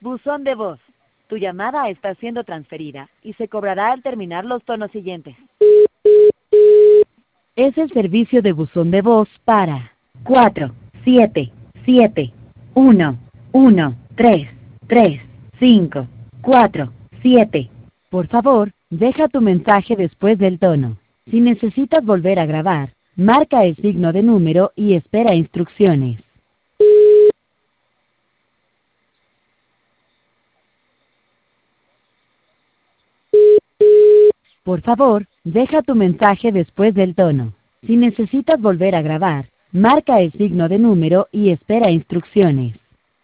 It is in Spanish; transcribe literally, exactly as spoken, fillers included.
Buzón de voz. Tu llamada está siendo transferida y se cobrará al terminar los tonos siguientes. Es el servicio de buzón de voz para cuatro siete siete uno uno tres tres cinco cuatro siete. Por favor, deja tu mensaje después del tono. Si necesitas volver a grabar, marca el signo de número y espera instrucciones. Por favor, deja tu mensaje después del tono. Si necesitas volver a grabar, marca el signo de número y espera instrucciones.